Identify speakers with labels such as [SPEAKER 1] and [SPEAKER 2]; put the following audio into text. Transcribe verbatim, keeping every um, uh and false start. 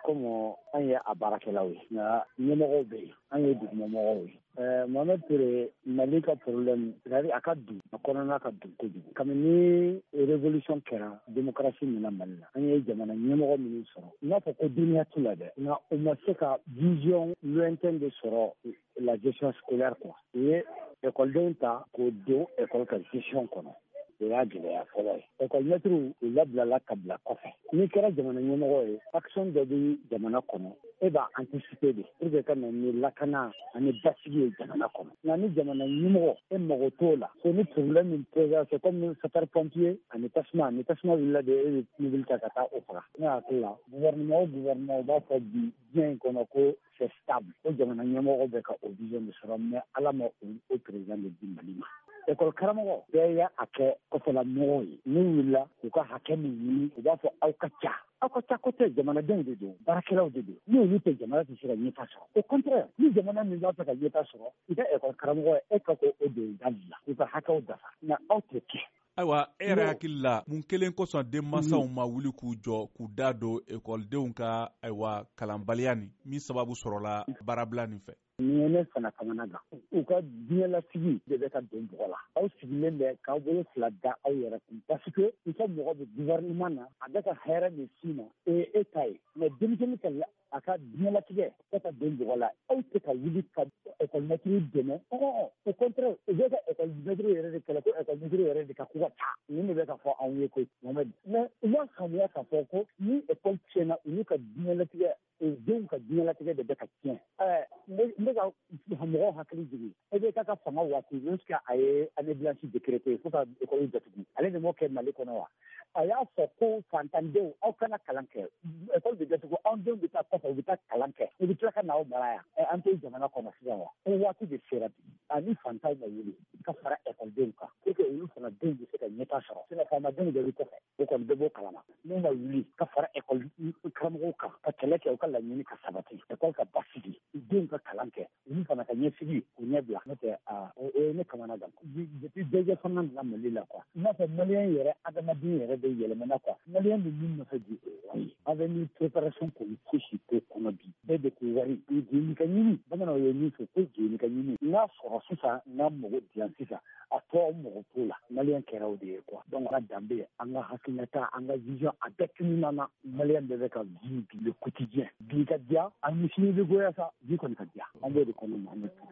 [SPEAKER 1] komi an ye a baarakɛlaw ye nka ɲɛmɔgɔw bɛ yen an ye dugumamɔgɔw ye. Mohamed Ture Mali ka problème c'est-à-dire a ka dun a kɔnɔna ka dun kojugu kabini révolution kɛra démocratie nana Mali la an ye jamana ɲɛmɔgɔ minnu sɔrɔ n b'a fɔ ko duniya t'u la dɛ nka u ma se ka vision lointaine de sɔrɔ la gestion scolaire quoi u ye écoledenw ta k'o don école ka gestion kɔnɔ o y'a gɛlɛya fɔlɔ ye école maîtres u labilala ka bila kɔfɛ n'i kɛra jamana ɲɛmɔgɔ ye action dɔ bɛ jamana kɔnɔ e b'a anticiper de pour que ka na ni lakana ani basigi ye jamana kɔnɔ nka ni jamana ɲɛmɔgɔ e mago t'o la so ni problème min posera c'est comme sapeur pompier ani tasuma ni tasuma wulila de e bɛ mobili ta ka taa o faga ne hakili la gouvernement o gouvernement u b'a fɔ bi diɲɛ in kɔnɔ ko c'est stable ko jamana ɲɛmɔgɔ bɛ ka o vision de sɔrɔ mais ala ma o président de di Mali ma. École karamɔgɔ bɛɛ y'a kɛ kɔfɛlamɔgɔw ye n'u wulila u ka hakɛ min ɲini u b'a fɔ aw ka ca aw ka ca côté jamanadenw de don baarakɛlaw de don ni olu tɛ jamana tɛ se ka ɲɛta sɔrɔ au contraire ni jamana min b'a fɛ ka ɲɛta sɔrɔ i ka école karamɔgɔ e ka ko o don dali la u ka hakɛw dafa nka aw tɛ kɛ.
[SPEAKER 2] Ayiwa e yɛrɛ hakili la mun kelen kosɔn denmansaw ma wuli k'u jɔ k'u da don ekɔlidenw ka ayiwa kalanbaliya nin min sababu sɔrɔla baarabila nin fɛ.
[SPEAKER 1] Nin ye ne fana kamana gan u ka diɲɛlasigi de bɛ ka don bɔgɔ la aw sigilen bɛ k'aw bolo fila da aw yɛrɛ kun parce que i ka mɔgɔ bɛ gouvernement na a bɛ ka hɛrɛ de s'i ma o ye e ta ye mais denmisɛnnin ka a ka diɲɛlatigɛ bɛ ka don bɔgɔ la aw tɛ ka wuli ka école maître dɛmɛ ɔɔ au contraire u bɛ ka école maître yɛrɛ de kɛlɛ ko école maître yɛrɛ de ka ko ka taa nin de bɛ ka fɔ anw ye koyi Mohamed mais u ma faamuya k'a fɔ ko ni école tiɲɛna olu ka diɲɛlatigɛ denw ka diɲɛlatigɛ de bɛ ka tiɲɛ ɛɛ n bɛ ka mɔgɔw hakili jigin e bɛ ka fanga waati jusqu'à a ye année blanche décrétée fo ka école datugu ale de m'o kɛ Mali kɔnɔ wa a y'a fɔ ko fantandenw aw kana kalan kɛ école de datugu anw denw bɛ taa kɔfɛ u bɛ taa kalan kɛ u bɛ tila ka n'aw mara yan ɛ an tɛ jamana kɔnɔ sisan wa o waati de sera bi ani fantanw ma wuli ka fara écoledenw kan pour que olu fana denw bɛ se ka ɲɛta sɔrɔ sinon faamadenw bɛɛ bɛ kɔfɛ o kɔni bɛɛ b'o kalama n'u ma wuli ka fara école karamɔgɔw kan ka kɛlɛ kɛ u ka laɲini ka sabati école ka basigi denw ka kalan kɛ olu fana ka ɲɛsigi k'u ɲɛ bila n'o tɛ o ye ne kamana gan depuis bɛɛ fanga nana Mali la quoi n'a fɔ maliyɛn yɛrɛ adamaden yɛrɛ bɛ yɛlɛmana quoi maliyɛn bɛ min nɔfɛ bi o ye avenir préparation k'olu fosi t'o kɔnɔ bi bɛɛ de k'u wari jeni ka ɲini bamananw ye min fɔ ko jeni ka ɲini n'a sɔrɔ sisan n'a mago dilan sisan a tɔ mɔgɔ t'o la maliyɛn kɛra o de ye quoi donc an ka danbe an ka hakilinata an ka vision a bɛɛ tununna na maliyɛn bɛɛ bɛ ka vi bi le quotidien bi ka diya a ɲɛsini bɛ goya sa bi kɔni ka diya an b'o de kɔnɔ Mohamed.